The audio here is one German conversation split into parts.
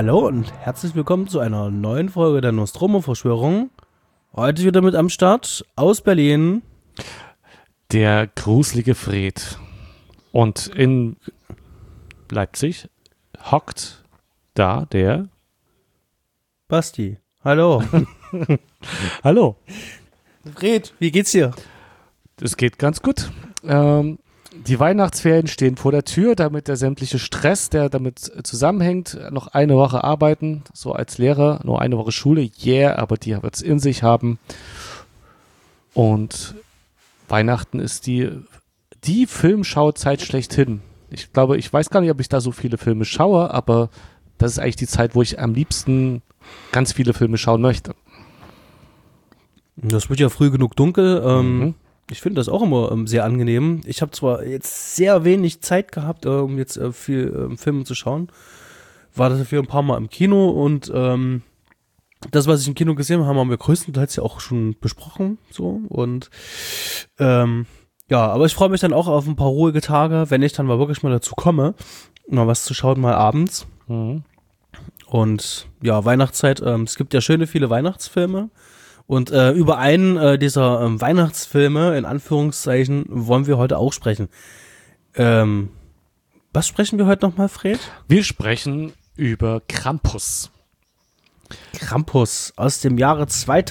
Hallo und herzlich willkommen zu einer neuen Folge der Nostromo-Verschwörung. Heute wieder mit am Start aus Berlin der gruselige Fred. Und in Leipzig hockt da der Basti. Hallo. Hallo. Fred, wie geht's dir? Es geht ganz gut. Die Weihnachtsferien stehen vor der Tür, damit der sämtliche Stress, der damit zusammenhängt, noch eine Woche arbeiten, so als Lehrer, nur eine Woche Schule, aber die wird es in sich haben. Und Weihnachten ist die Filmschauzeit schlechthin. Ich glaube, ich weiß gar nicht, ob ich da so viele Filme schaue, aber das ist eigentlich die Zeit, wo ich am liebsten ganz viele Filme schauen möchte. Das wird ja früh genug dunkel. Ich finde das auch immer sehr angenehm. Ich habe zwar jetzt sehr wenig Zeit gehabt, um jetzt viel Filme zu schauen. War dafür ein paar Mal im Kino und das, was ich im Kino gesehen habe, haben wir größtenteils ja auch schon besprochen. So. Und ja, aber ich freue mich dann auch auf ein paar ruhige Tage, wenn ich dann mal wirklich mal dazu komme, mal was zu schauen, mal abends. Mhm. Und ja, Weihnachtszeit, es gibt ja schöne viele Weihnachtsfilme. Und über einen dieser Weihnachtsfilme, in Anführungszeichen, wollen wir heute auch sprechen. Was sprechen wir heute nochmal, Fred? Wir sprechen über Krampus. Krampus aus dem Jahre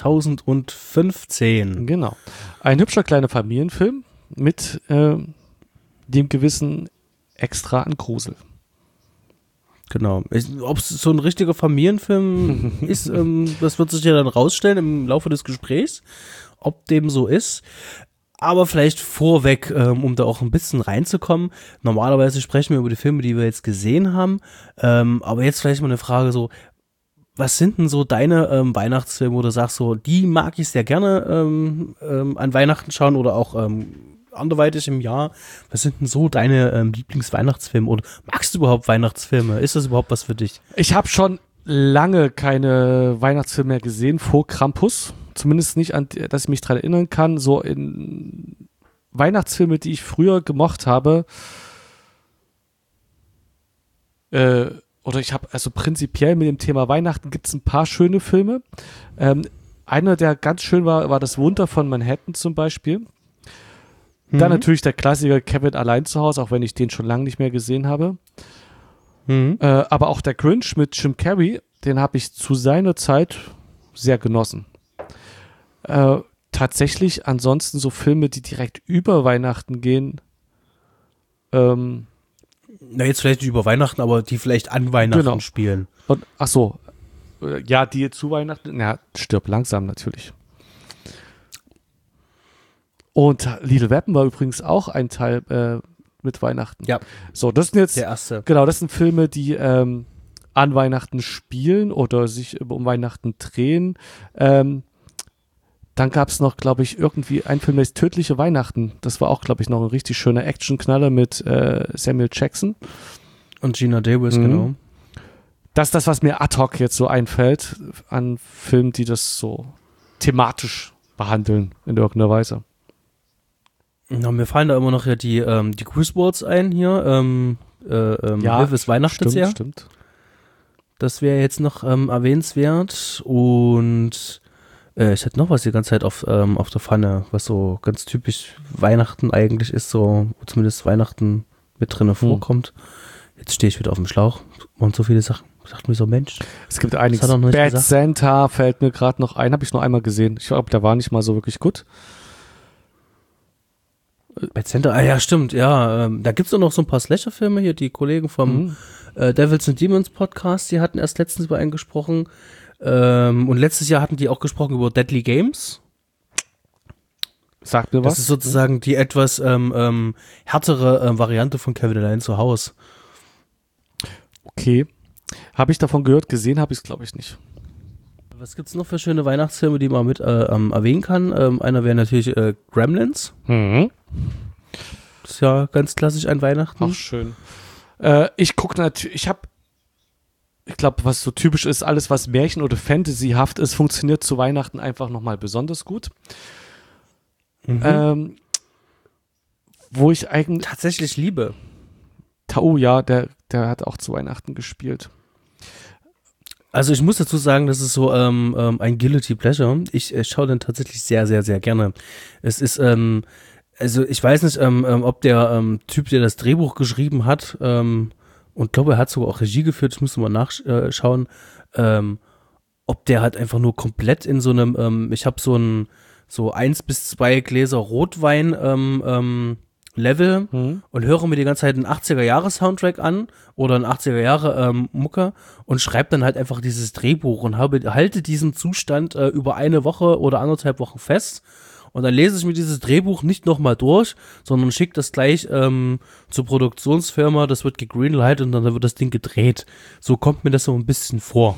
2015. Genau. Ein hübscher kleiner Familienfilm mit dem gewissen Extra an Grusel. Genau. Ob es so ein richtiger Familienfilm ist, das wird sich ja dann rausstellen im Laufe des Gesprächs, ob dem so ist. Aber vielleicht vorweg, um da auch ein bisschen reinzukommen. Normalerweise sprechen wir über die Filme, die wir jetzt gesehen haben. Aber jetzt vielleicht mal eine Frage so, was sind denn so deine Weihnachtsfilme, wo du sagst, so, die mag ich sehr gerne an Weihnachten schauen oder auch anderweitig im Jahr. Was sind denn so deine Lieblingsweihnachtsfilme oder magst du überhaupt Weihnachtsfilme? Ist das überhaupt was für dich? Ich habe schon lange keine Weihnachtsfilme mehr gesehen vor Krampus. Zumindest nicht, dass ich mich daran erinnern kann. So in Weihnachtsfilme, die ich früher gemocht habe, oder ich habe, also prinzipiell mit dem Thema Weihnachten gibt es ein paar schöne Filme. Einer, der ganz schön war das Wunder von Manhattan zum Beispiel. Dann natürlich der Klassiker Kevin allein zu Hause, auch wenn ich den schon lange nicht mehr gesehen habe. Aber auch der Grinch mit Jim Carrey, den habe ich zu seiner Zeit sehr genossen. Tatsächlich ansonsten so Filme, die direkt über Weihnachten gehen. Na, jetzt vielleicht nicht über Weihnachten, aber die vielleicht an Weihnachten spielen. Und, ach so, ja, die zu Weihnachten, ja, Stirb langsam natürlich. Und Little Weapon war übrigens auch ein Teil mit Weihnachten. Ja. So, das sind jetzt der erste. Genau, das sind Filme, die an Weihnachten spielen oder sich um Weihnachten drehen. Dann gab es noch, glaube ich, irgendwie ein Film, der ist Tödliche Weihnachten. Das war auch, glaube ich, noch ein richtig schöner Actionknaller mit Samuel Jackson. Und Gina Davis, genau. Das ist das, was mir ad hoc jetzt so einfällt an Filmen, die das so thematisch behandeln in irgendeiner Weise. Ja, mir fallen da immer noch ja die Grußwords ein hier. Hilfe ist Weihnachten sehr. Stimmt. Das wäre jetzt noch erwähnenswert. Und ich hätte noch was die ganze Zeit auf der Pfanne, was so ganz typisch Weihnachten eigentlich ist, so wo zumindest Weihnachten mit drinne vorkommt. Jetzt stehe ich wieder auf dem Schlauch und so viele Sachen. Ich dachte mir so, Mensch. Es gibt einiges. Bad Santa fällt mir gerade noch ein. Habe ich nur einmal gesehen. Ich glaube, der war nicht mal so wirklich gut. Bad Santa, ja, stimmt, ja. Da gibt es doch noch so ein paar Slasher-Filme hier, die Kollegen vom Devils and Demons Podcast, die hatten erst letztens über einen gesprochen. Und letztes Jahr hatten die auch gesprochen über Deadly Games. Sagt mir was. Das ist sozusagen die etwas härtere Variante von Kevin allein zu Hause. Okay. Habe ich davon gehört, gesehen habe ich es, glaube ich, nicht. Was gibt's noch für schöne Weihnachtsfilme, die man mit erwähnen kann? Einer wäre natürlich Gremlins. Das ist ja ganz klassisch an Weihnachten. Ach, schön. Ich gucke natürlich, ich glaube, was so typisch ist, alles, was Märchen- oder Fantasyhaft ist, funktioniert zu Weihnachten einfach nochmal besonders gut. Wo ich eigentlich tatsächlich liebe. Oh ja, der hat auch zu Weihnachten gespielt. Also ich muss dazu sagen, das ist so ein Guilty Pleasure. Ich schaue den tatsächlich sehr, sehr, sehr gerne. Es ist, also ich weiß nicht, ob der Typ, der das Drehbuch geschrieben hat, und glaube, er hat sogar auch Regie geführt, ich muss mal nachschauen, ob der halt einfach nur komplett in so einem, ich habe so 1 bis 2 Gläser Rotwein Level und höre mir die ganze Zeit einen 80er-Jahre-Soundtrack an oder einen 80er-Jahre Mucke und schreibe dann halt einfach dieses Drehbuch und halte diesen Zustand über eine Woche oder 1,5 Wochen fest. Und dann lese ich mir dieses Drehbuch nicht nochmal durch, sondern schicke das gleich zur Produktionsfirma, das wird gegreenlightet und dann wird das Ding gedreht. So kommt mir das so ein bisschen vor.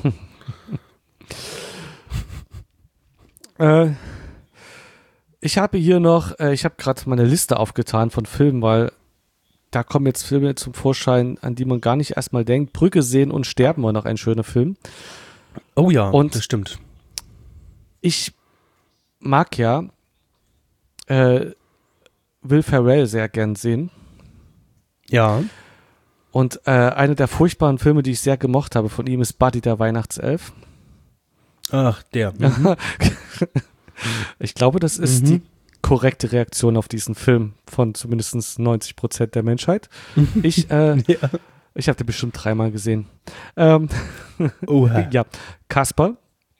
Ich habe hier noch, ich habe gerade meine Liste aufgetan von Filmen, weil da kommen jetzt Filme zum Vorschein, an die man gar nicht erstmal denkt. Brücke sehen und sterben war noch ein schöner Film. Oh ja, und das stimmt. Ich mag ja Will Ferrell sehr gern sehen. Ja. Und einer der furchtbaren Filme, die ich sehr gemocht habe von ihm, ist Buddy der Weihnachtself. Ach, der. Ich glaube, das ist die korrekte Reaktion auf diesen Film von zumindest 90% der Menschheit. Ich habe den bestimmt 3-mal gesehen. Oha. Ja, Kasper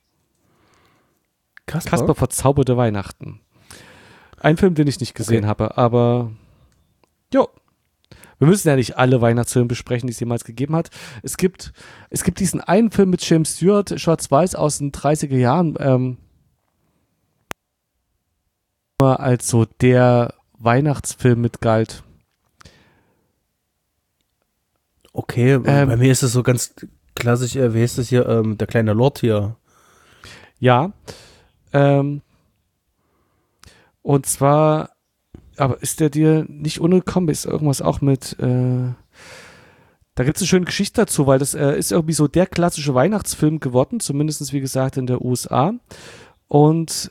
verzauberte Weihnachten. Ein Film, den ich nicht gesehen habe, aber jo. Wir müssen ja nicht alle Weihnachtsfilme besprechen, die es jemals gegeben hat. Es gibt diesen einen Film mit James Stewart, schwarz-weiß aus den 30er Jahren, als so der Weihnachtsfilm mit galt. Okay, bei mir ist es so ganz klassisch, wie heißt das hier, der kleine Lord hier. Ja, und zwar, aber ist der dir nicht ungekommen? Ist irgendwas auch mit, da gibt es eine schöne Geschichte dazu, weil das ist irgendwie so der klassische Weihnachtsfilm geworden, zumindest wie gesagt in der USA. Und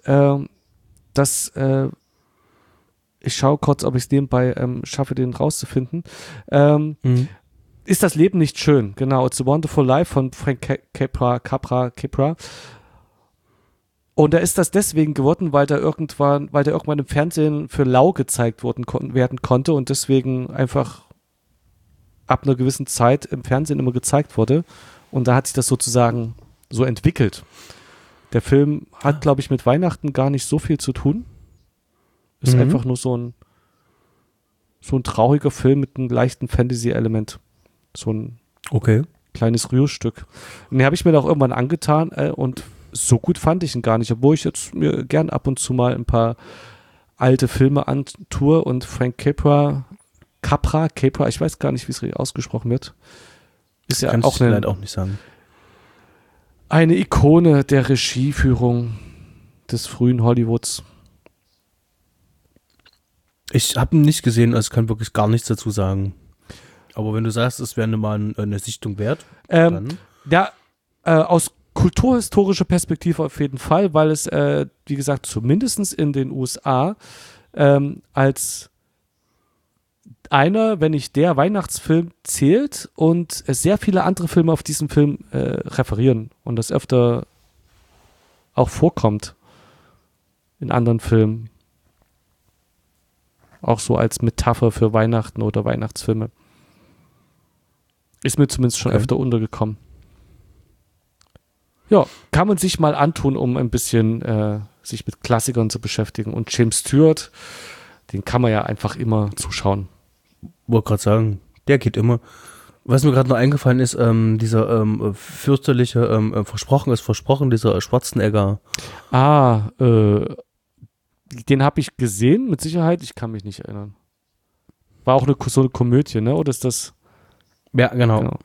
ich schaue kurz, ob ich es nebenbei schaffe, den rauszufinden. Ist das Leben nicht schön? Genau, It's a Wonderful Life von Frank Capra. Und da ist das deswegen geworden, weil der irgendwann im Fernsehen für lau gezeigt werden konnte und deswegen einfach ab einer gewissen Zeit im Fernsehen immer gezeigt wurde. Und da hat sich das sozusagen so entwickelt. Der Film hat, glaube ich, mit Weihnachten gar nicht so viel zu tun. Ist einfach nur so ein trauriger Film mit einem leichten Fantasy-Element. So ein kleines Rührstück. Und den habe ich mir auch irgendwann angetan und so gut fand ich ihn gar nicht, obwohl ich jetzt mir gern ab und zu mal ein paar alte Filme antue und Frank Capra, ich weiß gar nicht, wie es richtig ausgesprochen wird. Ist ja auch leider auch nicht sagen. Eine Ikone der Regieführung des frühen Hollywoods. Ich habe ihn nicht gesehen, also kann wirklich gar nichts dazu sagen. Aber wenn du sagst, es wäre mal eine Sichtung wert, dann. Ja, aus kulturhistorischer Perspektive auf jeden Fall, weil es, wie gesagt, zumindest in den USA als einer, wenn nicht der Weihnachtsfilm zählt und sehr viele andere Filme auf diesen Film referieren und das öfter auch vorkommt in anderen Filmen. Auch so als Metapher für Weihnachten oder Weihnachtsfilme. Ist mir zumindest schon öfter untergekommen. Ja, kann man sich mal antun, um ein bisschen sich mit Klassikern zu beschäftigen. Und James Stewart, den kann man ja einfach immer zuschauen. Wollte gerade sagen, der geht immer. Was mir gerade noch eingefallen ist, dieser fürchterliche Versprochen ist versprochen, dieser Schwarzenegger. Den habe ich gesehen, mit Sicherheit. Ich kann mich nicht erinnern. War auch so eine Komödie, ne? Oder ist das? Ja, genau.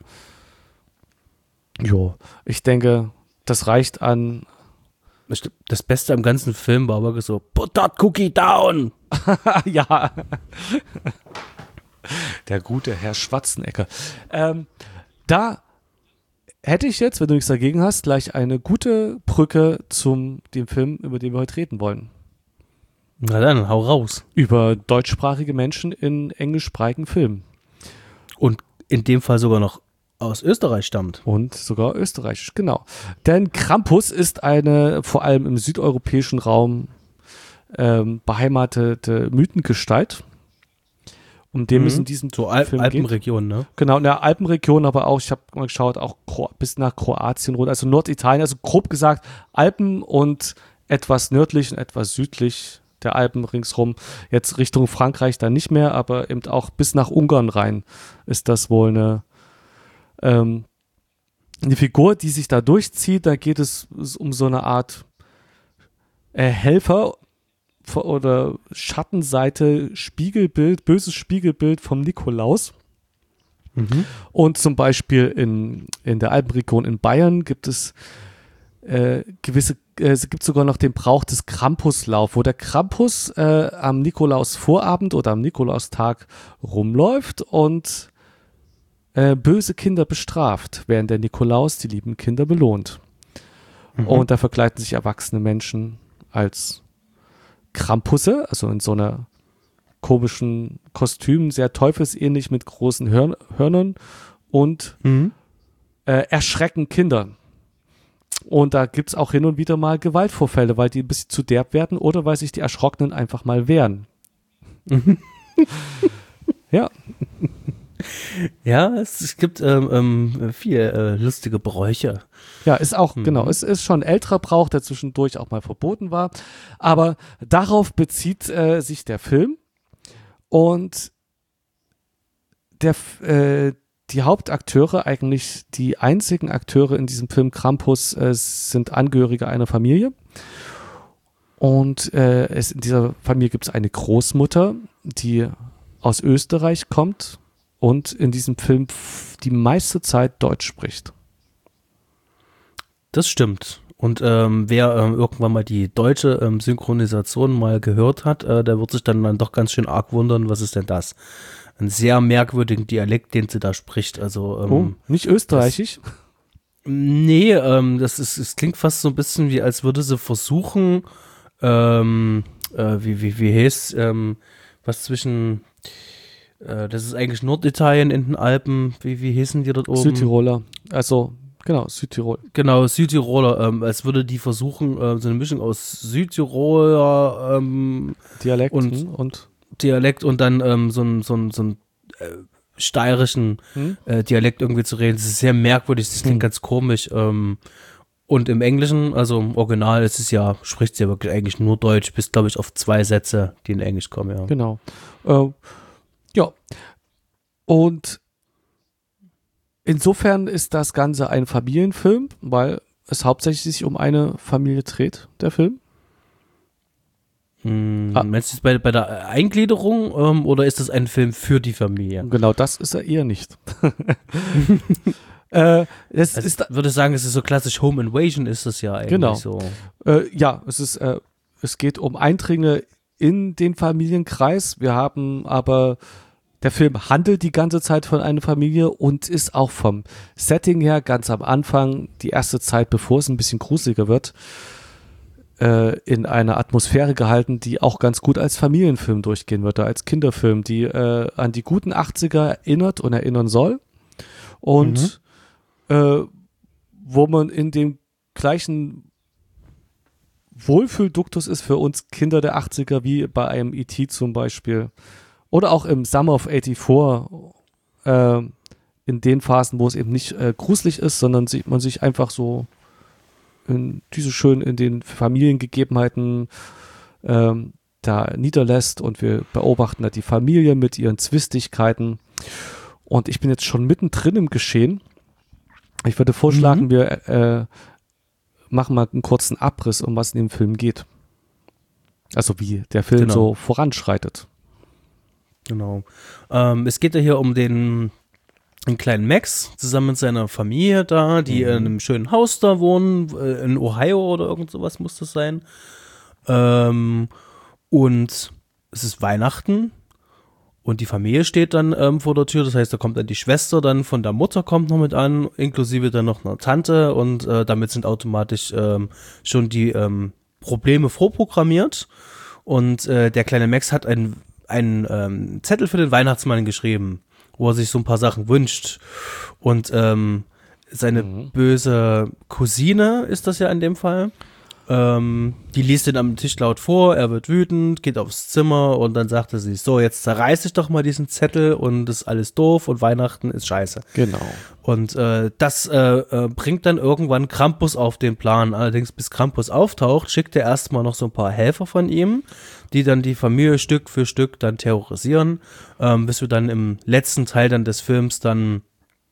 Jo, ich denke, das reicht an. Das Beste am ganzen Film war aber so, put that cookie down! Ja. Der gute Herr Schwarzenegger. Da hätte ich jetzt, wenn du nichts dagegen hast, gleich eine gute Brücke zum dem Film, über den wir heute reden wollen. Na dann, hau raus. Über deutschsprachige Menschen in englischsprachigen Filmen. Und in dem Fall sogar noch aus Österreich stammt. Und sogar österreichisch, genau. Denn Krampus ist eine vor allem im südeuropäischen Raum beheimatete Mythengestalt, um den es in diesem So Film Alpenregion, ne? Genau, in der Alpenregion, aber auch, ich habe mal geschaut, auch bis nach Kroatien runter, also Norditalien, also grob gesagt Alpen und etwas nördlich und etwas südlich der Alpen ringsrum. Jetzt Richtung Frankreich dann nicht mehr, aber eben auch bis nach Ungarn rein ist das wohl eine Figur, die sich da durchzieht. Da geht es um so eine Art Helfer oder Schattenseite, Spiegelbild, böses Spiegelbild vom Nikolaus. Und zum Beispiel in der Alpenregion in Bayern gibt es es gibt sogar noch den Brauch des Krampuslauf, wo der Krampus am Nikolausvorabend oder am Nikolaustag rumläuft und böse Kinder bestraft, während der Nikolaus die lieben Kinder belohnt. Und da verkleiden sich erwachsene Menschen als Krampusse, also in so einer komischen Kostüm, sehr teufelsähnlich mit großen Hörnern und erschrecken Kinder. Und da gibt es auch hin und wieder mal Gewaltvorfälle, weil die ein bisschen zu derb werden oder weil sich die Erschrockenen einfach mal wehren. Ja. Ja, es gibt viele lustige Bräuche. Ja, ist auch, genau, es ist schon ein älterer Brauch, der zwischendurch auch mal verboten war. Aber darauf bezieht sich der Film. Und die Hauptakteure, eigentlich die einzigen Akteure in diesem Film Krampus, sind Angehörige einer Familie. Und in dieser Familie gibt es eine Großmutter, die aus Österreich kommt und in diesem Film die meiste Zeit Deutsch spricht. Das stimmt. Und wer irgendwann mal die deutsche Synchronisation mal gehört hat, der wird sich dann doch ganz schön arg wundern, was ist denn das? Einen sehr merkwürdigen Dialekt, den sie da spricht. Also nicht österreichisch? Nee, es klingt fast so ein bisschen wie, als würde sie versuchen, wie heißt was zwischen das ist eigentlich Norditalien in den Alpen, wie hießen die dort oben? Südtiroler, also genau, Südtirol. Genau, Südtiroler, als würde die versuchen, so eine Mischung aus Südtiroler Dialekt und Dialekt und dann so ein steirischen Dialekt irgendwie zu reden. Das ist sehr merkwürdig, das klingt ganz komisch. Und im Englischen, also im Original spricht sie ja wirklich eigentlich nur Deutsch, bis glaube ich auf 2 Sätze, die in Englisch kommen, ja. Genau. Ja. Und insofern ist das Ganze ein Familienfilm, weil es hauptsächlich sich um eine Familie dreht, der Film. Meinst du es bei der Eingliederung oder ist das ein Film für die Familie? Genau, das ist er eher nicht. Würde sagen, es ist so klassisch Home Invasion, ist es ja eigentlich genau. so. Ja, es geht um Eindringe in den Familienkreis. Wir haben aber, der Film handelt die ganze Zeit von einer Familie und ist auch vom Setting her ganz am Anfang, die erste Zeit, bevor es ein bisschen gruseliger wird, in einer Atmosphäre gehalten, die auch ganz gut als Familienfilm durchgehen wird, als Kinderfilm, die an die guten 80er erinnert und erinnern soll und wo man in dem gleichen Wohlfühlduktus ist für uns Kinder der 80er, wie bei einem E.T. zum Beispiel oder auch im Summer of 84 in den Phasen, wo es eben nicht gruselig ist, sondern man sich einfach so in den Familiengegebenheiten da niederlässt und wir beobachten da die Familie mit ihren Zwistigkeiten und ich bin jetzt schon mittendrin im Geschehen. Ich würde vorschlagen, wir machen mal einen kurzen Abriss, um was in dem Film geht. Also wie der Film so voranschreitet. Genau. Es geht ja hier um den kleinen Max zusammen mit seiner Familie da, die in einem schönen Haus da wohnen, in Ohio oder irgend sowas muss das sein. Und es ist Weihnachten und die Familie steht dann vor der Tür, das heißt, da kommt dann die Schwester dann von der Mutter kommt noch mit an, inklusive dann noch eine Tante und damit sind automatisch schon die Probleme vorprogrammiert und der kleine Max hat einen Zettel für den Weihnachtsmann geschrieben, wo er sich so ein paar Sachen wünscht. Und seine böse Cousine ist das ja in dem Fall. Die liest ihn am Tisch laut vor, er wird wütend, geht aufs Zimmer und dann sagt er sich, so, jetzt zerreiß ich doch mal diesen Zettel und das ist alles doof und Weihnachten ist scheiße. Genau. Und das bringt dann irgendwann Krampus auf den Plan. Allerdings, bis Krampus auftaucht, schickt er erstmal noch so ein paar Helfer von ihm, die dann die Familie Stück für Stück dann terrorisieren, bis wir dann im letzten Teil dann des Films dann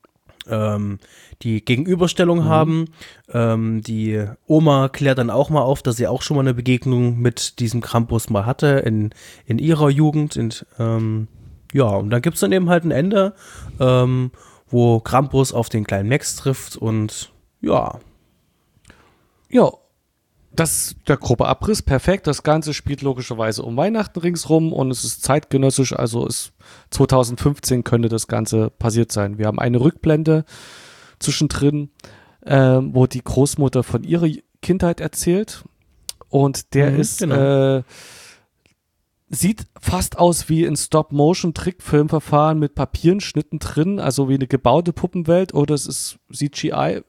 die Gegenüberstellung haben. Die Oma klärt dann auch mal auf, dass sie auch schon mal eine Begegnung mit diesem Krampus mal hatte in ihrer Jugend. Und dann gibt es dann eben halt ein Ende, wo Krampus auf den kleinen Max trifft und ja. Ja, das ist der grobe Abriss, perfekt. Das Ganze spielt logischerweise um Weihnachten ringsrum und es ist zeitgenössisch, also 2015 könnte das Ganze passiert sein. Wir haben eine Rückblende zwischendrin, wo die Großmutter von ihrer Kindheit erzählt und der sieht fast aus wie ein Stop-Motion-Trickfilmverfahren mit Papierenschnitten drin, also wie eine gebaute Puppenwelt oder es ist CGI.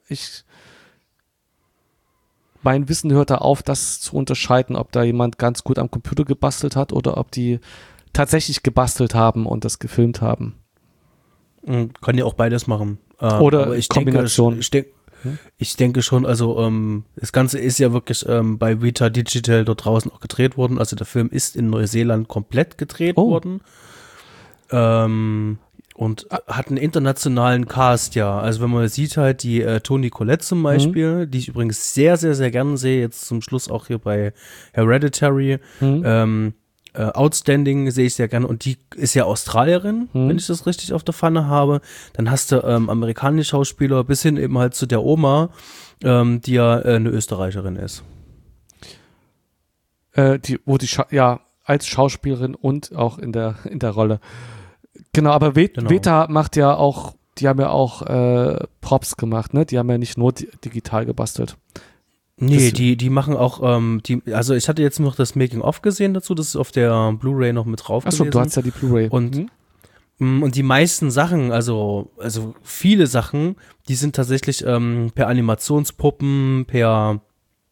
Mein Wissen hört da auf, das zu unterscheiden, ob da jemand ganz gut am Computer gebastelt hat oder ob die tatsächlich gebastelt haben und das gefilmt haben. Kann ja auch beides machen. Oder Kombination. Ich denke schon, also das Ganze ist ja wirklich bei Vita Digital dort draußen auch gedreht worden. Also der Film ist in Neuseeland komplett gedreht worden. Und hat einen internationalen Cast, ja. Also wenn man sieht halt die Toni Collette zum Beispiel, die ich übrigens sehr, sehr, sehr gerne sehe, jetzt zum Schluss auch hier bei Hereditary, Outstanding sehe ich sehr gerne und die ist ja Australierin, wenn ich das richtig auf der Pfanne habe. Dann hast du amerikanische Schauspieler bis hin eben halt zu der Oma, die ja eine Österreicherin ist. Als Schauspielerin und auch in der Rolle. Genau, aber Veta macht ja auch, die haben ja auch Props gemacht, ne? Die haben ja nicht nur digital gebastelt. Nee, die machen auch, also ich hatte jetzt noch das Making-of gesehen dazu, das ist auf der Blu-ray noch mit drauf gewesen. Achso, du hast ja die Blu-ray. Und die meisten Sachen, also viele Sachen, die sind tatsächlich per Animationspuppen, per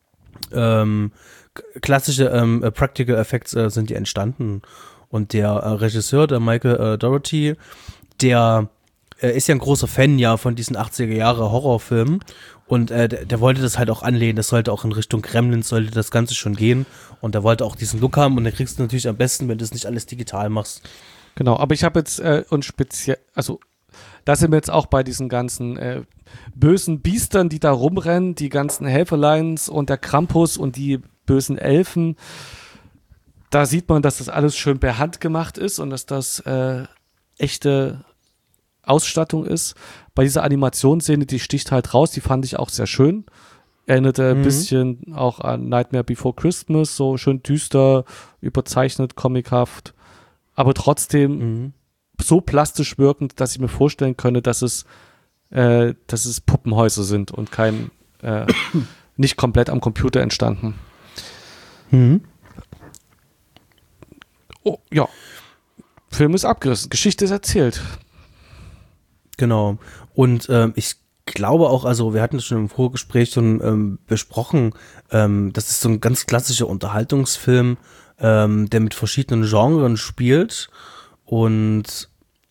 klassische Practical Effects sind die entstanden. Und der Regisseur, der Michael Dougherty, der ist ja ein großer Fan ja von diesen 80er Jahre Horrorfilmen und der wollte das halt auch anlehnen, das sollte auch in Richtung Gremlins, sollte das Ganze schon gehen und der wollte auch diesen Look haben und den kriegst du natürlich am besten, wenn du es nicht alles digital machst. Genau, aber ich habe jetzt und speziell, also da sind wir jetzt auch bei diesen ganzen bösen Biestern, die da rumrennen, die ganzen Helferleins und der Krampus und die bösen Elfen. Da sieht man, dass das alles schön per Hand gemacht ist und dass das echte Ausstattung ist. Bei dieser Animationsszene, die sticht halt raus, die fand ich auch sehr schön. Erinnerte ein bisschen auch an Nightmare Before Christmas, so schön düster, überzeichnet, comichaft, aber trotzdem so plastisch wirkend, dass ich mir vorstellen könnte, dass es Puppenhäuser sind und nicht komplett am Computer entstanden. Oh, ja. Film ist abgerissen, Geschichte ist erzählt. Genau. Und ich glaube auch, also wir hatten es schon im Vorgespräch schon besprochen, das ist so ein ganz klassischer Unterhaltungsfilm, der mit verschiedenen Genres spielt. Und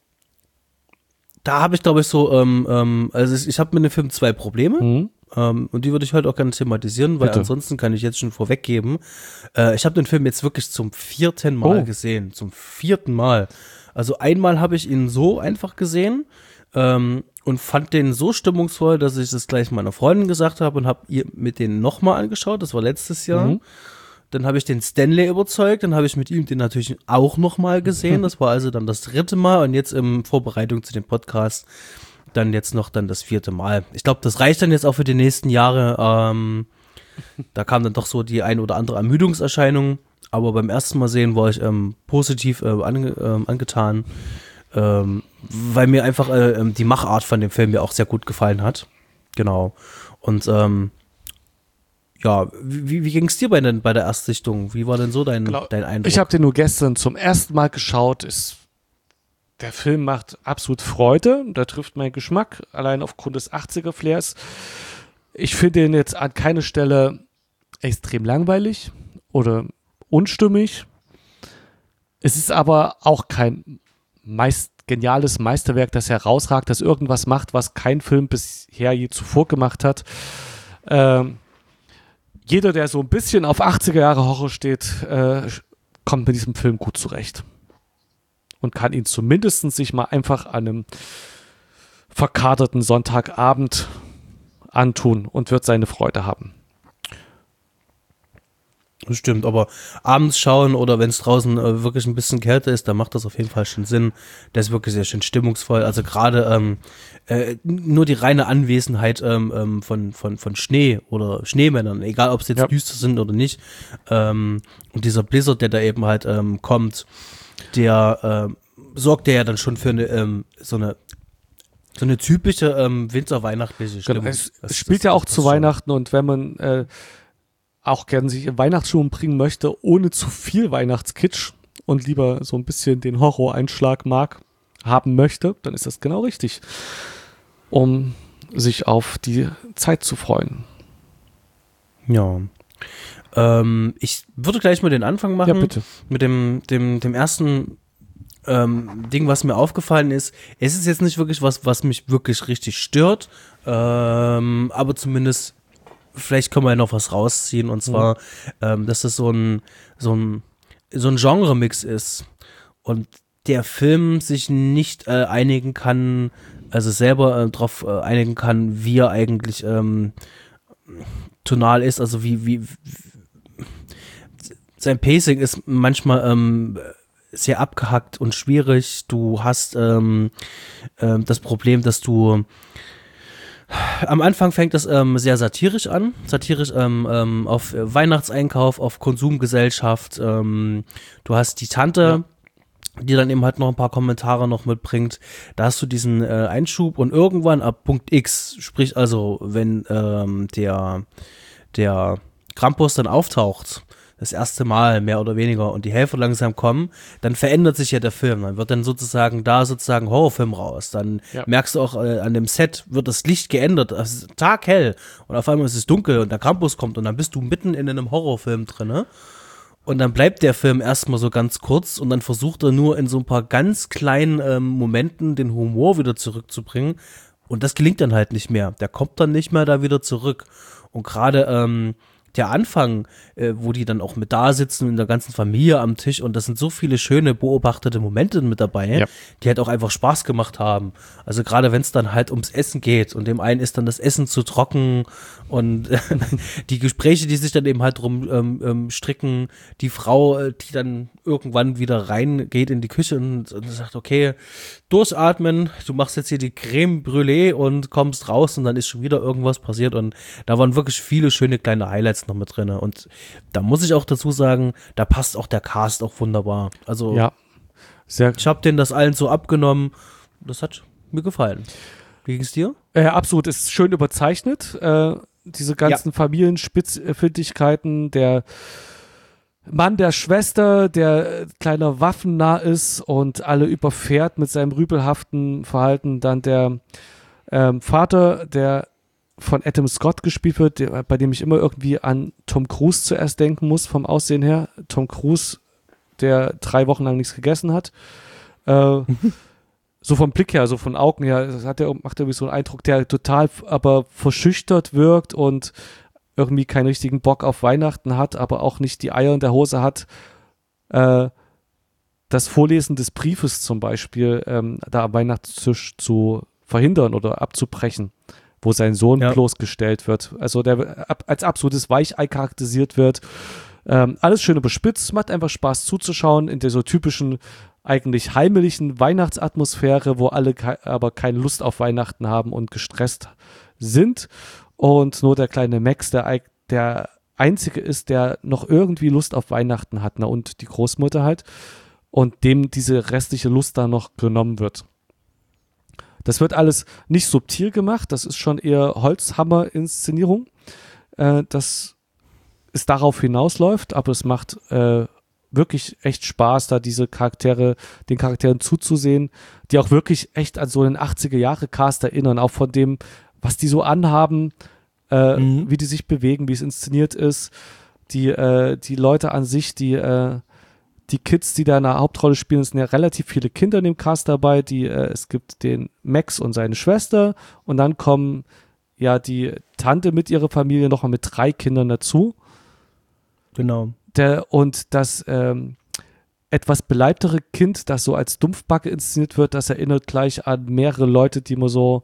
da habe ich, glaube ich, so, also ich habe mit dem Film 2 Probleme. Und die würde ich heute auch gerne thematisieren, weil ansonsten kann ich jetzt schon vorweggeben. Ich habe den Film jetzt wirklich zum 4. Mal gesehen. Zum 4. Mal. Also einmal habe ich ihn so einfach gesehen und fand den so stimmungsvoll, dass ich das gleich meiner Freundin gesagt habe und habe ihr mit denen nochmal angeschaut. Das war letztes Jahr. Dann habe ich den Stanley überzeugt, dann habe ich mit ihm den natürlich auch nochmal gesehen. Das war also dann das 3. Mal und jetzt in Vorbereitung zu dem Podcast dann jetzt noch dann das 4. Mal. Ich glaube, das reicht dann jetzt auch für die nächsten Jahre. Da kam dann doch so die ein oder andere Ermüdungserscheinung, aber beim ersten Mal sehen war ich positiv angetan, weil mir einfach die Machart von dem Film mir auch sehr gut gefallen hat. Genau. Und ja, wie ging es dir bei der Erstsichtung? Wie war denn so dein Eindruck? Ich habe den nur gestern zum ersten Mal geschaut. der Film macht absolut Freude, der trifft meinen Geschmack, allein aufgrund des 80er-Flairs. Ich finde ihn jetzt an keiner Stelle extrem langweilig oder unstimmig. Es ist aber auch kein geniales Meisterwerk, das herausragt, das irgendwas macht, was kein Film bisher je zuvor gemacht hat. Jeder, der so ein bisschen auf 80er Jahre Horror steht, kommt mit diesem Film gut zurecht. Und kann ihn zumindest sich mal einfach an einem verkaterten Sonntagabend antun und wird seine Freude haben. Das stimmt, aber abends schauen oder wenn es draußen wirklich ein bisschen kälter ist, dann macht das auf jeden Fall schon Sinn. Der ist wirklich sehr schön stimmungsvoll. Also gerade nur die reine Anwesenheit von Schnee oder Schneemännern, egal ob es jetzt düster sind oder nicht. Und dieser Blizzard, der da eben halt kommt, der sorgt ja dann schon für so eine typische winterweihnachtliche Stimmung. Genau, es spielt ja auch zu Weihnachten und wenn man auch gerne sich in Weihnachtsschuhen bringen möchte, ohne zu viel Weihnachtskitsch und lieber so ein bisschen den Horror-Einschlag haben möchte, dann ist das genau richtig, um sich auf die Zeit zu freuen. Ja. Ich würde gleich mal den Anfang machen. Ja, bitte. Mit dem ersten Ding, was mir aufgefallen ist. Es ist jetzt nicht wirklich was mich wirklich richtig stört, aber zumindest vielleicht können wir ja noch was rausziehen, und zwar, dass das so ein Genre-Mix ist und der Film sich nicht einigen kann, also selber darauf einigen kann, wie er eigentlich tonal ist, also wie sein Pacing ist manchmal sehr abgehackt und schwierig. Du hast das Problem, dass du am Anfang fängt es sehr satirisch an. Satirisch auf Weihnachtseinkauf, auf Konsumgesellschaft. Du hast die Tante, die dann eben halt noch ein paar Kommentare noch mitbringt. Da hast du diesen Einschub und irgendwann ab Punkt X, sprich also, wenn der Krampus dann auftaucht, das erste Mal, mehr oder weniger, und die Helfer langsam kommen, dann verändert sich ja der Film. Dann wird dann sozusagen Horrorfilm raus. Dann merkst du auch, an dem Set wird das Licht geändert, es ist taghell und auf einmal ist es dunkel und der Krampus kommt und dann bist du mitten in einem Horrorfilm drin. Und dann bleibt der Film erstmal so ganz kurz und dann versucht er nur in so ein paar ganz kleinen Momenten den Humor wieder zurückzubringen. Und das gelingt dann halt nicht mehr. Der kommt dann nicht mehr da wieder zurück. Und gerade der Anfang, wo die dann auch mit da sitzen, in der ganzen Familie am Tisch, und das sind so viele schöne beobachtete Momente mit dabei, die halt auch einfach Spaß gemacht haben. Also gerade wenn es dann halt ums Essen geht und dem einen ist dann das Essen zu trocken und die Gespräche, die sich dann eben halt drum stricken, die Frau, die dann irgendwann wieder reingeht in die Küche und sagt, okay, durchatmen, du machst jetzt hier die Creme Brûlée und kommst raus und dann ist schon wieder irgendwas passiert, und da waren wirklich viele schöne kleine Highlights noch mit drin, und da muss ich auch dazu sagen, da passt auch der Cast auch wunderbar. Also ich habe denen das allen so abgenommen, das hat mir gefallen. Wie ging es dir? Absolut, ist schön überzeichnet, diese ganzen Familienspitzfindigkeiten, der Mann der Schwester, der kleiner waffennah ist und alle überfährt mit seinem rüpelhaften Verhalten, dann der Vater, der von Adam Scott gespielt wird, bei dem ich immer irgendwie an Tom Cruise zuerst denken muss, vom Aussehen her. Tom Cruise, der 3 Wochen lang nichts gegessen hat. So vom Blick her, so von Augen her, macht er irgendwie so einen Eindruck, der total aber verschüchtert wirkt und irgendwie keinen richtigen Bock auf Weihnachten hat, aber auch nicht die Eier in der Hose hat, das Vorlesen des Briefes zum Beispiel da am Weihnachtstisch zu verhindern oder abzubrechen, wo sein Sohn bloßgestellt wird. Also der als absolutes Weichei charakterisiert wird. Alles schön überspitzt, macht einfach Spaß zuzuschauen in der so typischen, eigentlich heimlichen Weihnachtsatmosphäre, wo alle aber keine Lust auf Weihnachten haben und gestresst sind. Und nur der kleine Max, der Einzige ist, der noch irgendwie Lust auf Weihnachten hat, und die Großmutter halt, und dem diese restliche Lust da noch genommen wird. Das wird alles nicht subtil gemacht, das ist schon eher Holzhammer-Inszenierung, das es darauf hinausläuft, aber es macht wirklich echt Spaß, da den Charakteren zuzusehen, die auch wirklich echt an so einen 80er-Jahre-Cast erinnern, auch von dem, was die so anhaben, wie die sich bewegen, wie es inszeniert ist, die Leute an sich, die Kids, die da eine Hauptrolle spielen, es sind ja relativ viele Kinder in dem Cast dabei, es gibt den Max und seine Schwester und dann kommen ja die Tante mit ihrer Familie nochmal mit 3 Kindern dazu. Genau. Und das etwas beleibtere Kind, das so als Dumpfbacke inszeniert wird, das erinnert gleich an mehrere Leute, die man so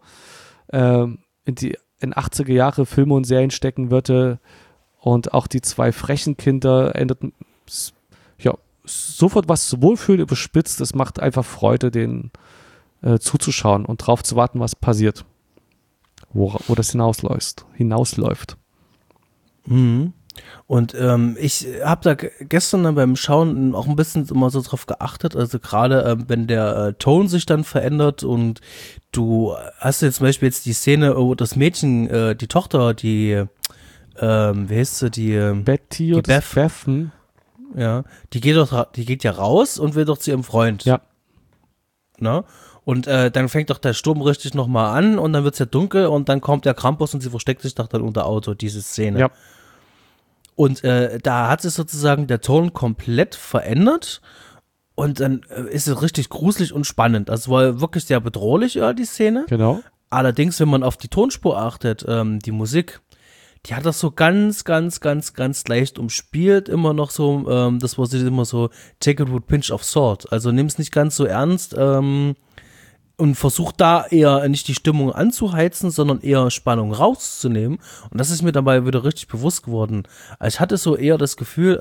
in 80er Jahre Filme und Serien stecken würde. Und auch die 2 frechen Kinder änderten sofort was zu Wohlfühlen überspitzt. Es macht einfach Freude, denen zuzuschauen und drauf zu warten, was passiert. Wo das hinausläuft. Mhm. Und ich habe da gestern dann beim Schauen auch ein bisschen immer so drauf geachtet, also gerade wenn der Ton sich dann verändert und du hast jetzt zum Beispiel jetzt die Szene, wo das Mädchen, die Tochter, wie heißt sie, Betty die oder Beth, ja, die geht ja raus und will doch zu ihrem Freund. Ja. Na? Und dann fängt doch der Sturm richtig nochmal an und dann wird es ja dunkel und dann kommt der Krampus und sie versteckt sich doch dann unter Auto, diese Szene. Ja. Und da hat sich sozusagen der Ton komplett verändert und dann ist es richtig gruselig und spannend. Also es war wirklich sehr bedrohlich, die Szene. Genau. Allerdings, wenn man auf die Tonspur achtet, die Musik, die hat das so ganz, ganz, ganz, ganz leicht umspielt. Immer noch so, das war immer so, take it with a pinch of salt. Also nimm es nicht ganz so ernst und versuch da eher nicht die Stimmung anzuheizen, sondern eher Spannung rauszunehmen. Und das ist mir dabei wieder richtig bewusst geworden. Also ich hatte so eher das Gefühl,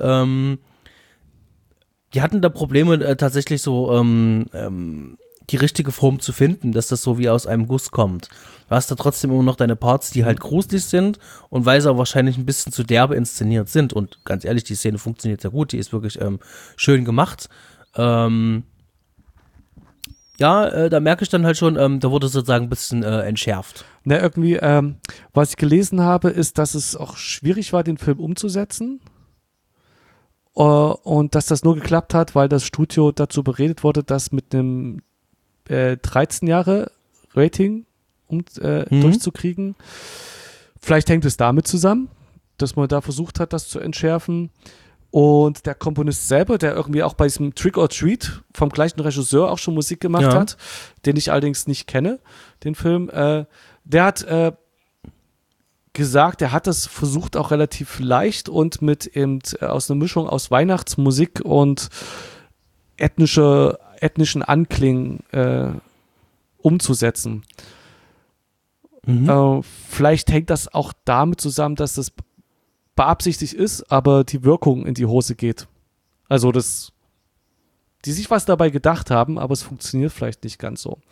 die hatten da Probleme tatsächlich so die richtige Form zu finden, dass das so wie aus einem Guss kommt. Du hast da trotzdem immer noch deine Parts, die halt gruselig sind und weil sie auch wahrscheinlich ein bisschen zu derbe inszeniert sind. Und ganz ehrlich, die Szene funktioniert sehr gut, die ist wirklich schön gemacht. Da merke ich dann halt schon, da wurde sozusagen ein bisschen entschärft. Na, irgendwie, was ich gelesen habe, ist, dass es auch schwierig war, den Film umzusetzen. Und dass das nur geklappt hat, weil das Studio dazu beredet wurde, das mit einem 13 Jahre Rating durchzukriegen. Vielleicht hängt es damit zusammen, dass man da versucht hat, das zu entschärfen. Und der Komponist selber, der irgendwie auch bei diesem Trick or Treat vom gleichen Regisseur auch schon Musik gemacht hat, den ich allerdings nicht kenne, den Film, der hat gesagt, er hat das versucht auch relativ leicht und mit eben aus einer Mischung aus Weihnachtsmusik und ethnischen Anklängen umzusetzen. Vielleicht hängt das auch damit zusammen, dass das beabsichtigt ist, aber die Wirkung in die Hose geht. Also die sich was dabei gedacht haben, aber es funktioniert vielleicht nicht ganz so.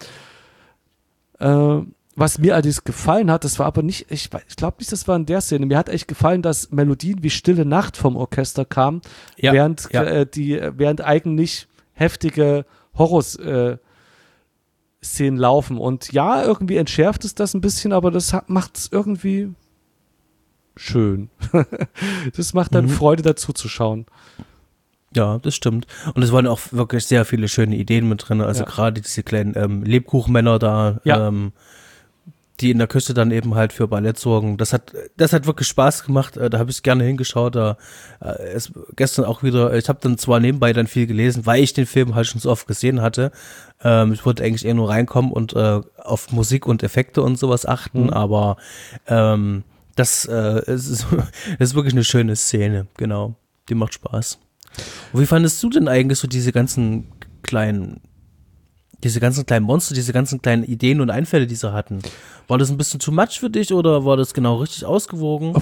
Was mir allerdings gefallen hat, das war aber nicht, ich glaube nicht, das war in der Szene, mir hat echt gefallen, dass Melodien wie Stille Nacht vom Orchester kamen, während eigentlich heftige Horror-Szenen laufen. Und ja, irgendwie entschärft es das ein bisschen, aber das macht es irgendwie schön. Das macht dann Freude, dazu zu schauen. Ja, das stimmt. Und es waren auch wirklich sehr viele schöne Ideen mit drin. Also gerade diese kleinen Lebkuchenmänner da, die in der Küche dann eben halt für Ballett sorgen. Das hat wirklich Spaß gemacht. Da habe ich gerne hingeschaut. Gestern auch wieder, ich habe dann zwar nebenbei dann viel gelesen, weil ich den Film halt schon so oft gesehen hatte. Ich wollte eigentlich eher nur reinkommen und auf Musik und Effekte und sowas achten, aber das ist wirklich eine schöne Szene, genau. Die macht Spaß. Und wie fandest du denn eigentlich so diese ganzen kleinen Monster, diese ganzen kleinen Ideen und Einfälle, die sie hatten? War das ein bisschen too much für dich oder war das genau richtig ausgewogen?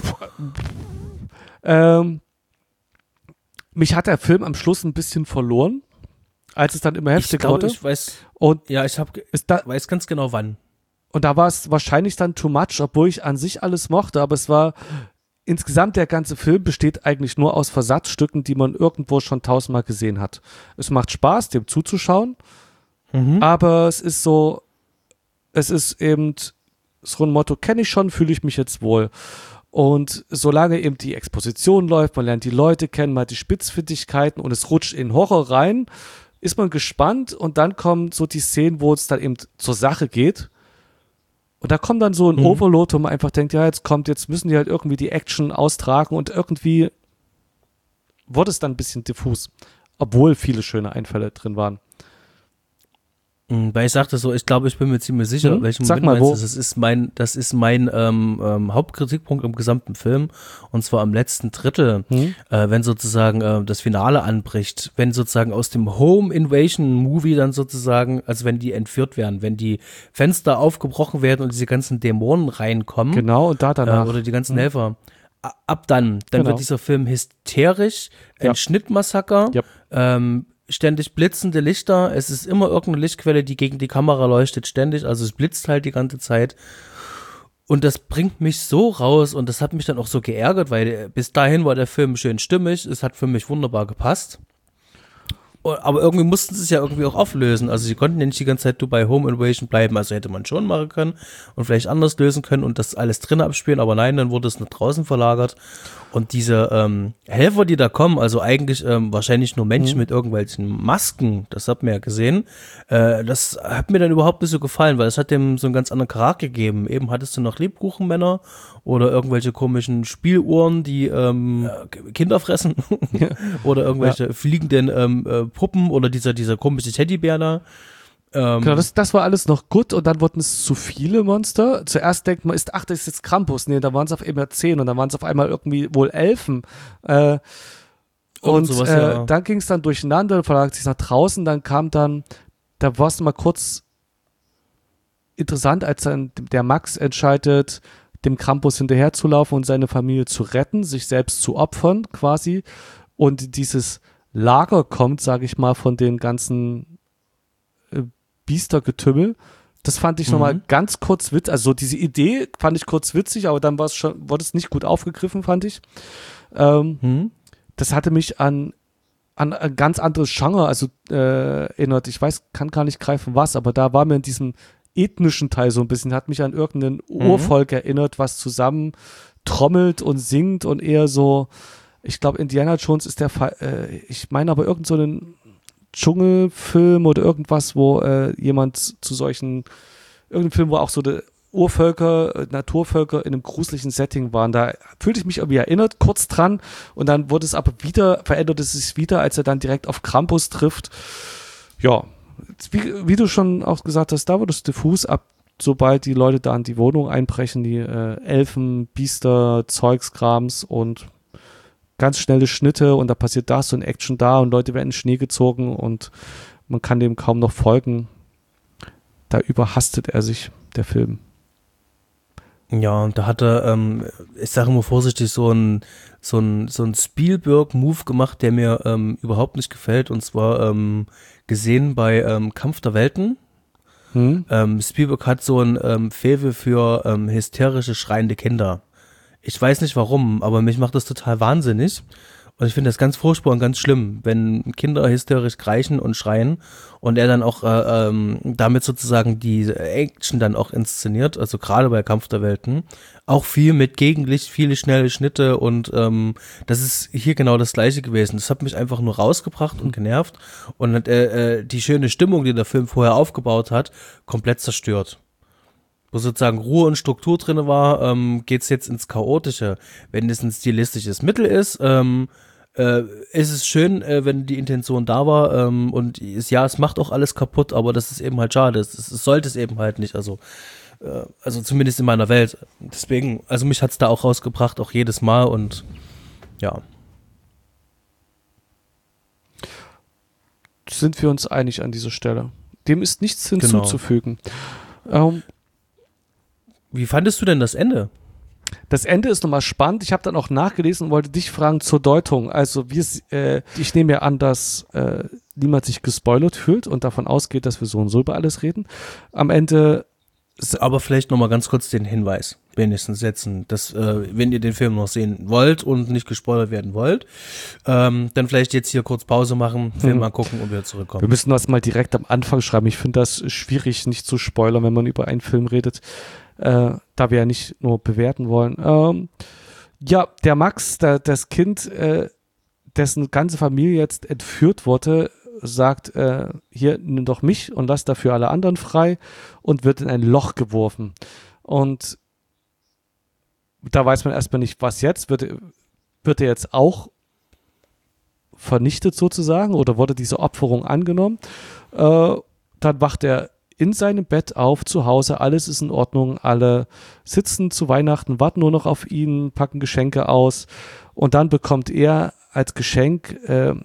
Mich hat der Film am Schluss ein bisschen verloren, als es dann immer heftiger wurde. Ich weiß, und weiß ganz genau wann. Und da war es wahrscheinlich dann too much, obwohl ich an sich alles mochte, aber es war insgesamt, der ganze Film besteht eigentlich nur aus Versatzstücken, die man irgendwo schon 1000-mal gesehen hat. Es macht Spaß, dem zuzuschauen, aber es ist eben so ein Motto, kenne ich schon, fühle ich mich jetzt wohl. Und solange eben die Exposition läuft, man lernt die Leute kennen, man hat die Spitzfindigkeiten und es rutscht in Horror rein, ist man gespannt und dann kommen so die Szenen, wo es dann eben zur Sache geht. Und da kommt dann so ein Overload, wo man einfach denkt, ja, jetzt müssen die halt irgendwie die Action austragen und irgendwie wurde es dann ein bisschen diffus, obwohl viele schöne Einfälle drin waren. Weil ich sagte so, ich glaube, ich bin mir ziemlich sicher, welchen Sag Moment mal, wo? das ist mein Hauptkritikpunkt im gesamten Film, und zwar am letzten Drittel, wenn sozusagen das Finale anbricht, wenn sozusagen aus dem Home Invasion Movie dann sozusagen, also wenn die entführt werden, wenn die Fenster aufgebrochen werden und diese ganzen Dämonen reinkommen. Genau, und da danach. Oder die ganzen Helfer. Ab dann Genau. wird dieser Film hysterisch, ein Ja. Schnittmassaker, ständig blitzende Lichter, es ist immer irgendeine Lichtquelle, die gegen die Kamera leuchtet, ständig, also es blitzt halt die ganze Zeit. Und das bringt mich so raus und das hat mich dann auch so geärgert, weil bis dahin war der Film schön stimmig, es hat für mich wunderbar gepasst. Aber irgendwie mussten sie es ja irgendwie auch auflösen. Also sie konnten ja nicht die ganze Zeit nur bei Home Invasion bleiben, also hätte man schon machen können und vielleicht anders lösen können und das alles drinnen abspielen, aber nein, dann wurde es nach draußen verlagert. Und diese Helfer, die da kommen, also eigentlich wahrscheinlich nur Menschen mit irgendwelchen Masken, das hat man ja gesehen, das hat mir dann überhaupt nicht so gefallen, weil es hat dem so einen ganz anderen Charakter gegeben. Eben hattest du noch Lebkuchenmänner oder irgendwelche komischen Spieluhren, die Kinder fressen oder irgendwelche fliegenden Puppen oder dieser komische Teddybär da. Genau, das war alles noch gut und dann wurden es zu viele Monster. Zuerst denkt man, das ist jetzt Krampus. Nee, da waren es auf einmal 10 und dann waren es auf einmal irgendwie wohl Elfen. Und sowas, ja. dann ging es dann durcheinander, verlagert sich nach draußen, da war es mal kurz interessant, als dann der Max entscheidet, dem Krampus hinterherzulaufen und seine Familie zu retten, sich selbst zu opfern quasi. Und dieses Lager kommt, sage ich mal, von den ganzen Biestergetümmel. Das fand ich nochmal ganz kurz witzig. Also so diese Idee fand ich kurz witzig, aber dann wurde es nicht gut aufgegriffen, fand ich. Das hatte mich an ein ganz anderes Genre erinnert. Ich kann gar nicht greifen was, aber da war mir in diesem ethnischen Teil so ein bisschen, hat mich an irgendein Urvolk erinnert, was zusammen trommelt und singt und eher so, ich glaube, Indiana Jones ist der Fall, ich meine aber irgend so einen Dschungelfilm oder irgendwas, wo jemand zu irgendein Film, wo auch so die Urvölker, Naturvölker in einem gruseligen Setting waren. Da fühlte ich mich irgendwie erinnert, kurz dran, und dann wurde es aber verändert es sich wieder, als er dann direkt auf Krampus trifft. Ja, wie du schon auch gesagt hast, da wurde es diffus ab, sobald die Leute da in die Wohnung einbrechen, die Elfen, Biester, Zeugskrams und ganz schnelle Schnitte und da passiert das und Action da und Leute werden in den Schnee gezogen und man kann dem kaum noch folgen. Da überhastet er sich, der Film. Ja, und da hat er, ich sage immer vorsichtig, so ein Spielberg-Move gemacht, der mir überhaupt nicht gefällt, und zwar gesehen bei Kampf der Welten. Spielberg hat so ein Faible für hysterische, schreiende Kinder. Ich weiß nicht warum, aber mich macht das total wahnsinnig. Und ich finde das ganz furchtbar und ganz schlimm, wenn Kinder hysterisch kreischen und schreien und er dann auch damit sozusagen die Action dann auch inszeniert, also gerade bei Kampf der Welten, auch viel mit Gegenlicht, viele schnelle Schnitte und das ist hier genau das Gleiche gewesen. Das hat mich einfach nur rausgebracht und genervt und hat die schöne Stimmung, die der Film vorher aufgebaut hat, komplett zerstört. Wo sozusagen Ruhe und Struktur drin war, geht's jetzt ins Chaotische. Wenn es ein stilistisches Mittel ist es schön, wenn die Intention da war und es macht auch alles kaputt, aber das ist eben halt schade. Es sollte es eben halt nicht, also zumindest in meiner Welt. Deswegen, also mich hat's da auch rausgebracht, auch jedes Mal und ja. Sind wir uns einig an dieser Stelle. Dem ist nichts hinzuzufügen. Genau. Wie fandest du denn das Ende? Das Ende ist nochmal spannend. Ich habe dann auch nachgelesen und wollte dich fragen zur Deutung. Also ich nehme ja an, dass niemand sich gespoilert fühlt und davon ausgeht, dass wir so und so über alles reden. Am Ende... Aber vielleicht nochmal ganz kurz den Hinweis wenigstens setzen, dass wenn ihr den Film noch sehen wollt und nicht gespoilert werden wollt, dann vielleicht jetzt hier kurz Pause machen, Film angucken und wieder zurückkommen. Wir müssen das mal direkt am Anfang schreiben. Ich finde das schwierig, nicht zu spoilern, wenn man über einen Film redet. da wir ja nicht nur bewerten wollen. Ja, der Max, das Kind, dessen ganze Familie jetzt entführt wurde, sagt, hier, nimm doch mich und lass dafür alle anderen frei und wird in ein Loch geworfen. Und da weiß man erstmal nicht, was jetzt. Wird er jetzt auch vernichtet sozusagen oder wurde diese Opferung angenommen? Dann wacht er in seinem Bett auf, zu Hause, alles ist in Ordnung, alle sitzen zu Weihnachten, warten nur noch auf ihn, packen Geschenke aus und dann bekommt er als Geschenk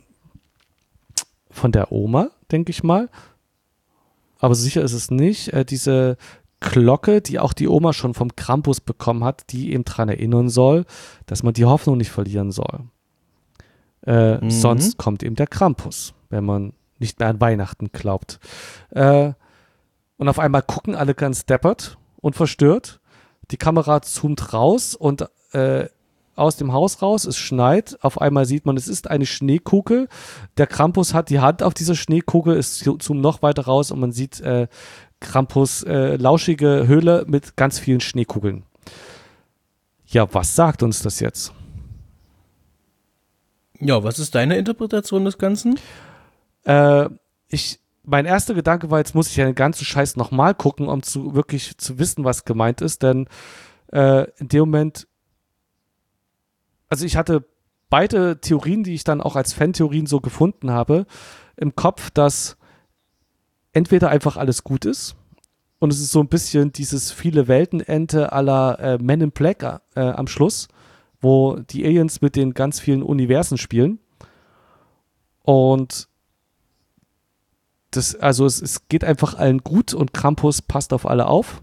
von der Oma, denke ich mal, aber sicher ist es nicht, diese Glocke, die auch die Oma schon vom Krampus bekommen hat, die eben daran erinnern soll, dass man die Hoffnung nicht verlieren soll. Sonst kommt eben der Krampus, wenn man nicht mehr an Weihnachten glaubt. Und auf einmal gucken alle ganz deppert und verstört. Die Kamera zoomt raus und aus dem Haus raus, es schneit. Auf einmal sieht man, es ist eine Schneekugel. Der Krampus hat die Hand auf dieser Schneekugel, es zoomt noch weiter raus und man sieht Krampus lauschige Höhle mit ganz vielen Schneekugeln. Ja, was sagt uns das jetzt? Ja, was ist deine Interpretation des Ganzen? Mein erster Gedanke war, jetzt muss ich ja den ganzen Scheiß nochmal gucken, um wirklich zu wissen, was gemeint ist, denn in dem Moment, also ich hatte beide Theorien, die ich dann auch als Fan-Theorien so gefunden habe, im Kopf, dass entweder einfach alles gut ist und es ist so ein bisschen dieses viele Weltenente à la Men in Black am Schluss, wo die Aliens mit den ganz vielen Universen spielen und also es geht einfach allen gut und Krampus passt auf alle auf.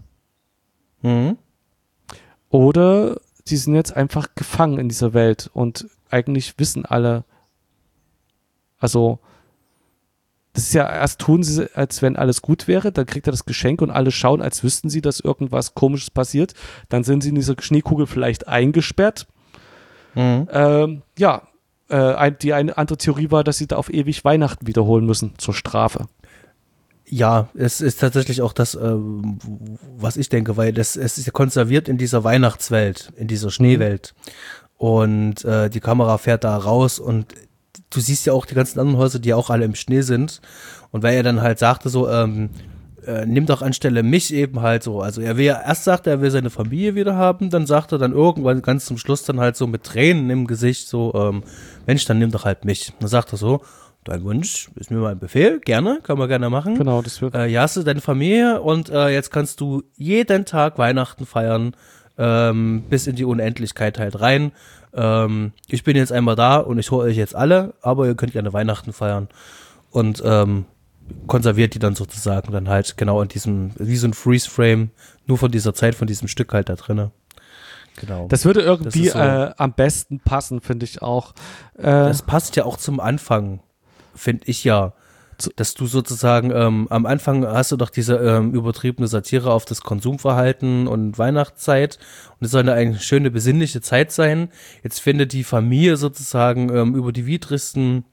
Oder sie sind jetzt einfach gefangen in dieser Welt und eigentlich wissen alle, also das ist ja, erst tun sie, als wenn alles gut wäre, dann kriegt er das Geschenk und alle schauen, als wüssten sie, dass irgendwas Komisches passiert. Dann sind sie in dieser Schneekugel vielleicht eingesperrt. Die eine andere Theorie war, dass sie da auf ewig Weihnachten wiederholen müssen zur Strafe. Ja, es ist tatsächlich auch das, was ich denke, weil es ist ja konserviert in dieser Weihnachtswelt, in dieser Schneewelt. Und die Kamera fährt da raus und du siehst ja auch die ganzen anderen Häuser, die ja auch alle im Schnee sind. Und weil er dann halt sagte so, nimm doch anstelle mich eben halt so. Also erst sagt er will seine Familie wieder haben, dann sagt er dann irgendwann ganz zum Schluss dann halt so mit Tränen im Gesicht so, Mensch, dann nimm doch halt mich. Dann sagt er so, dein Wunsch ist mir mal ein Befehl, gerne, kann man gerne machen. Genau, das wird. Hier hast du deine Familie und jetzt kannst du jeden Tag Weihnachten feiern, bis in die Unendlichkeit halt rein. Ich bin jetzt einmal da und ich hole euch jetzt alle, aber ihr könnt gerne Weihnachten feiern. Und konserviert die dann sozusagen dann halt genau in diesem, wie so ein Freeze-Frame, nur von dieser Zeit, von diesem Stück halt da drinne. Genau. Das würde irgendwie so, am besten passen, finde ich auch. Das passt ja auch zum Anfang, finde ich ja. Dass du sozusagen, am Anfang hast du doch diese übertriebene Satire auf das Konsumverhalten und Weihnachtszeit und es soll eine schöne besinnliche Zeit sein. Jetzt findet die Familie sozusagen über die widrigsten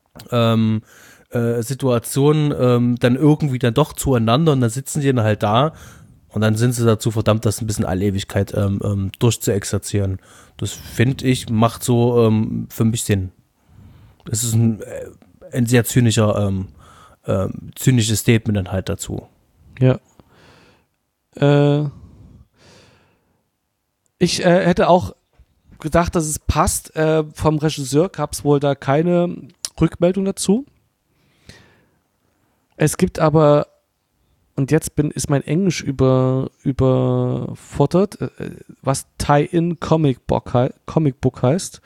Situationen dann irgendwie dann doch zueinander und dann sitzen die dann halt da und dann sind sie dazu verdammt, das ein bisschen Allewigkeit durchzuexerzieren. Das finde ich, macht so für mich Sinn. Das ist ein sehr zynisches Statement dann halt dazu. Ja. Ich hätte auch gedacht, dass es passt. Vom Regisseur gab es wohl da keine Rückmeldung dazu. Es gibt aber, und jetzt ist mein Englisch überfordert, was Tie-In Comic Book heißt.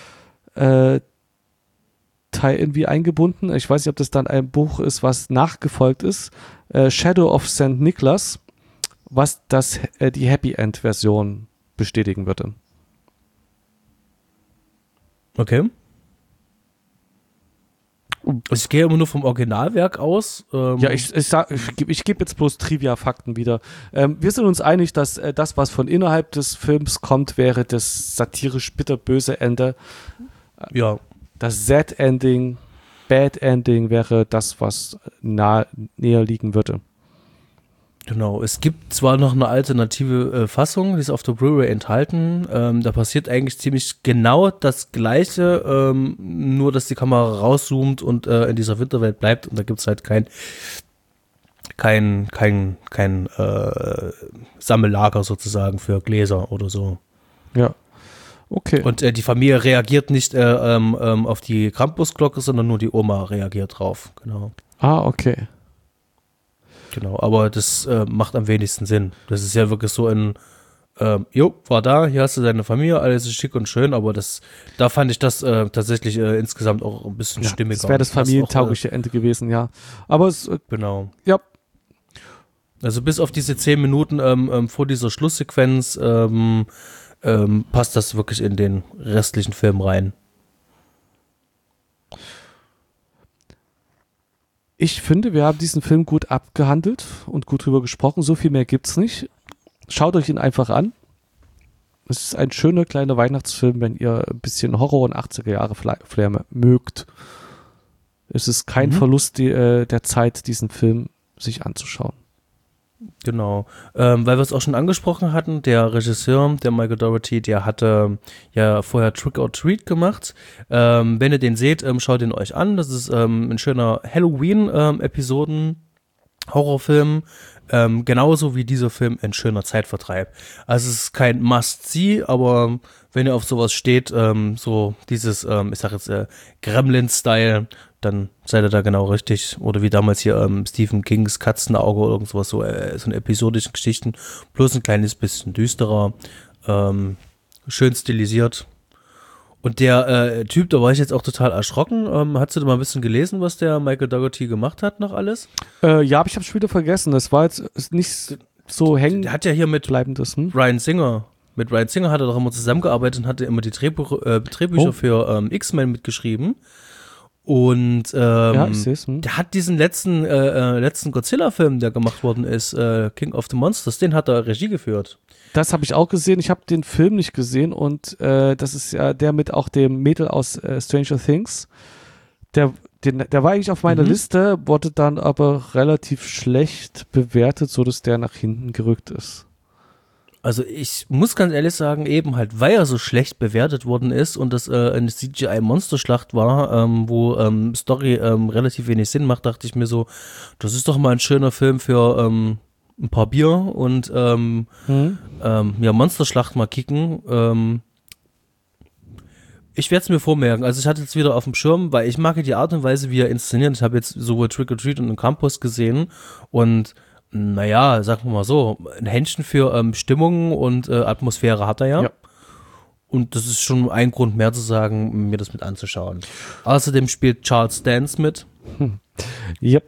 Tie-In wie eingebunden. Ich weiß nicht, ob das dann ein Buch ist, was nachgefolgt ist. Shadow of St. Nicholas, was die Happy End-Version bestätigen würde. Okay. Ich gehe immer nur vom Originalwerk aus. Ja, ich gebe jetzt bloß Trivia-Fakten wieder. Wir sind uns einig, dass das, was von innerhalb des Films kommt, wäre das satirisch bitterböse Ende. Ja. Das Sad-Ending, Bad-Ending wäre das, was näher liegen würde. Genau, es gibt zwar noch eine alternative Fassung, die ist auf der Blu-ray enthalten. Da passiert eigentlich ziemlich genau das Gleiche, nur dass die Kamera rauszoomt und in dieser Winterwelt bleibt und da gibt es halt kein Sammellager sozusagen für Gläser oder so. Ja, okay. Und die Familie reagiert nicht auf die Krampusglocke, sondern nur die Oma reagiert drauf. Genau. Ah, okay. Genau, aber das macht am wenigsten Sinn. Das ist ja wirklich so ein, war da, hier hast du deine Familie, alles ist schick und schön, aber da fand ich das tatsächlich insgesamt auch ein bisschen stimmiger. Das wäre das familientaugliche Ende gewesen, ja. Aber es, genau. Ja. Also bis auf diese 10 Minuten vor dieser Schlusssequenz passt das wirklich in den restlichen Film rein. Ich finde, wir haben diesen Film gut abgehandelt und gut drüber gesprochen. So viel mehr gibt's nicht. Schaut euch ihn einfach an. Es ist ein schöner kleiner Weihnachtsfilm, wenn ihr ein bisschen Horror und 80er-Jahre-Flair mögt. Es ist kein Verlust der Zeit, diesen Film sich anzuschauen. Genau, weil wir es auch schon angesprochen hatten, der Regisseur, der Michael Dougherty, der hatte ja vorher Trick or Treat gemacht. Wenn ihr den seht, schaut ihn euch an. Das ist ein schöner Halloween-Episoden-Horrorfilm, genauso wie dieser Film ein schöner Zeitvertreib. Also es ist kein Must-See, aber wenn ihr auf sowas steht, so dieses, ich sag jetzt Gremlin-Style, dann seid ihr da genau richtig. Oder wie damals hier Stephen Kings Katzenauge oder irgendwas, so eine episodische Geschichten. Bloß ein kleines bisschen düsterer, schön stilisiert. Und der Typ, da war ich jetzt auch total erschrocken. Hast du da mal ein bisschen gelesen, was der Michael Dougherty gemacht hat noch alles? Ja, aber ich habe schon wieder vergessen. Das war jetzt nicht so hängen. Der hat ja hier mit bleibendes. Ryan Singer. Mit Ryan Singer hat er doch immer zusammengearbeitet und hatte immer die Drehbücher für X-Men mitgeschrieben. Und ja, ich seh's, der hat diesen letzten Godzilla-Film, der gemacht worden ist, King of the Monsters, den hat er Regie geführt. Das habe ich auch gesehen. Ich habe den Film nicht gesehen und das ist ja der mit auch dem Mädel aus Stranger Things. Der war eigentlich auf meiner Liste, wurde dann aber relativ schlecht bewertet, sodass der nach hinten gerückt ist. Also ich muss ganz ehrlich sagen, eben halt, weil er so schlecht bewertet worden ist und das eine CGI-Monsterschlacht war, wo Story relativ wenig Sinn macht, dachte ich mir so, das ist doch mal ein schöner Film für ein paar Bier und Monsterschlacht mal kicken. Ich werde es mir vormerken. Also ich hatte jetzt wieder auf dem Schirm, weil ich mag die Art und Weise, wie er inszeniert. Ich habe jetzt sowohl Trick or Treat und den Campus gesehen und naja, sagen wir mal so, ein Händchen für Stimmung und Atmosphäre hat er ja. Und das ist schon ein Grund mehr zu sagen, mir das mit anzuschauen. Außerdem spielt Charles Dance mit. Yep.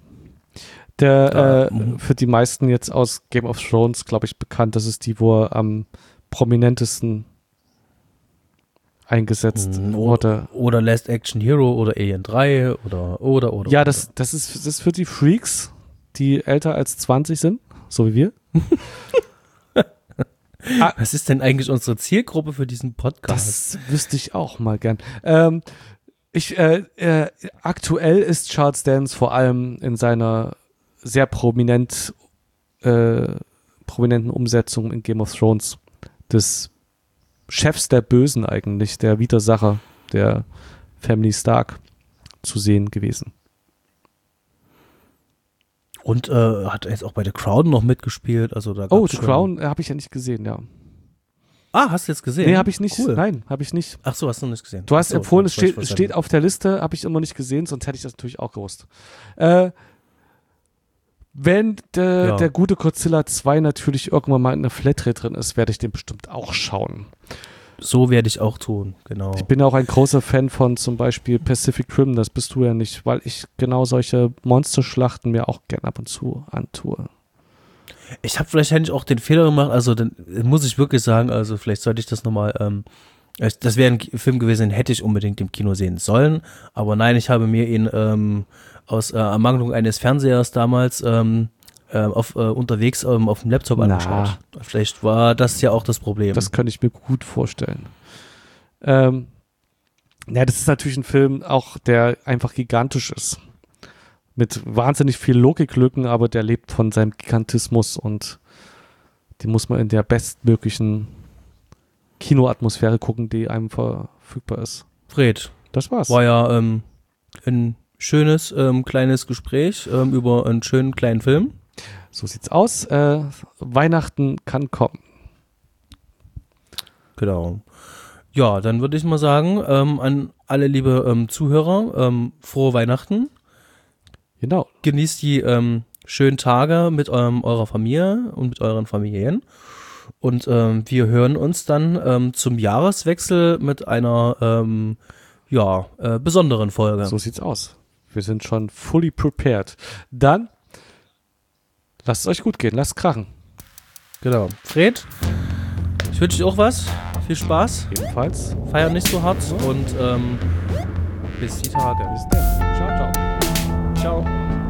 Der für die meisten jetzt aus Game of Thrones, glaube ich, bekannt. Das ist die, wo er am prominentesten eingesetzt wurde. Oder Last Action Hero oder Alien 3 oder. Ja, das ist für die Freaks, die älter als 20 sind, so wie wir. Was ist denn eigentlich unsere Zielgruppe für diesen Podcast? Das wüsste ich auch mal gern. Aktuell ist Charles Dance vor allem in seiner sehr prominenten Umsetzung in Game of Thrones des Chefs der Bösen eigentlich, der Widersacher der Family Stark zu sehen gewesen. Und hat jetzt auch bei The Crown noch mitgespielt. Also da The Crown habe ich ja nicht gesehen, ja. Ah, hast du jetzt gesehen? Nee, habe ich nicht. Cool. Nein, habe ich nicht. Ach so, hast du noch nicht gesehen. Du hast empfohlen, es steht auf der Liste, habe ich immer nicht gesehen, sonst hätte ich das natürlich auch gewusst. Wenn der gute Godzilla 2 natürlich irgendwann mal in der Flatrate drin ist, werde ich den bestimmt auch schauen. So werde ich auch tun, genau. Ich bin auch ein großer Fan von zum Beispiel Pacific Rim, das bist du ja nicht, weil ich genau solche Monsterschlachten mir auch gerne ab und zu antue. Ich habe vielleicht auch den Fehler gemacht, also dann muss ich wirklich sagen, also vielleicht sollte ich das nochmal, das wäre ein Film gewesen, den hätte ich unbedingt im Kino sehen sollen, aber nein, ich habe mir ihn aus Ermangelung eines Fernsehers damals unterwegs auf dem Laptop angeschaut. Vielleicht war das ja auch das Problem. Das könnte ich mir gut vorstellen. Das ist natürlich ein Film auch, der einfach gigantisch ist. mit wahnsinnig viel Logiklücken, aber der lebt von seinem Gigantismus und die muss man in der bestmöglichen Kinoatmosphäre gucken, die einem verfügbar ist. Fred, Das war's. war ja ein schönes kleines Gespräch über einen schönen kleinen Film. So sieht's aus. Weihnachten kann kommen. Genau. Ja, dann würde ich mal sagen, an alle liebe Zuhörer, frohe Weihnachten. Genau. Genießt die schönen Tage mit eurer Familie und mit euren Familien. Und wir hören uns dann zum Jahreswechsel mit einer besonderen Folge. So sieht's aus. Wir sind schon fully prepared. Dann lasst es euch gut gehen. Lasst krachen. Genau. Fred, ich wünsche dir auch was. Viel Spaß. Ebenfalls. Feier nicht so hart und bis die Tage. Bis dann. Ciao, ciao. Ciao.